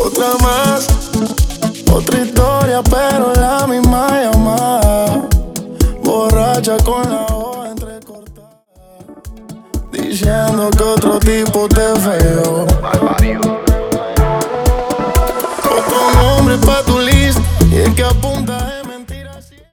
Otra más, otra historia, pero la misma llamada. Borracha con la hoja entrecortada, diciendo que otro tipo te falló. Otro nombre pa' tu lista y el que apunta